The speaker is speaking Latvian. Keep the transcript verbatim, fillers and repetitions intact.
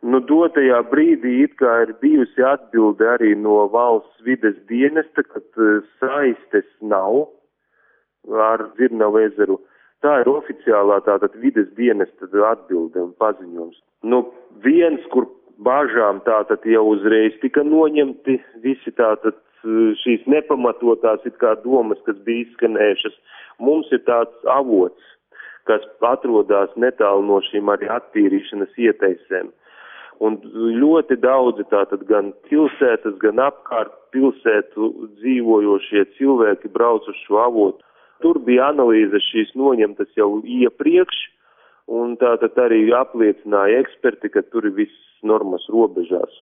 Nu, dotajā brīdī it kā ir bijusi atbilde arī no valsts vides dienesta, ka saistes nav ar Dzirnavu ezeru. Tā ir oficiālā tātad vides dienesta atbilde un paziņojums. Nu, viens, kur bažām tātad jau uzreiz tika noņemti visi tātad šīs nepamatotās it kā domas, kas bija izskanējušas. Mums ir tāds avots, kas atrodas netālu no šīm arī attīrīšanas ieteisēm. Un ļoti daudzi tātad gan pilsētas, gan apkārt pilsētu dzīvojošie cilvēki brauc uz šo avotu. Tur bija analīze šīs noņemtas jau iepriekš, un tātad arī apliecināja eksperti, ka tur ir viss normas robežās.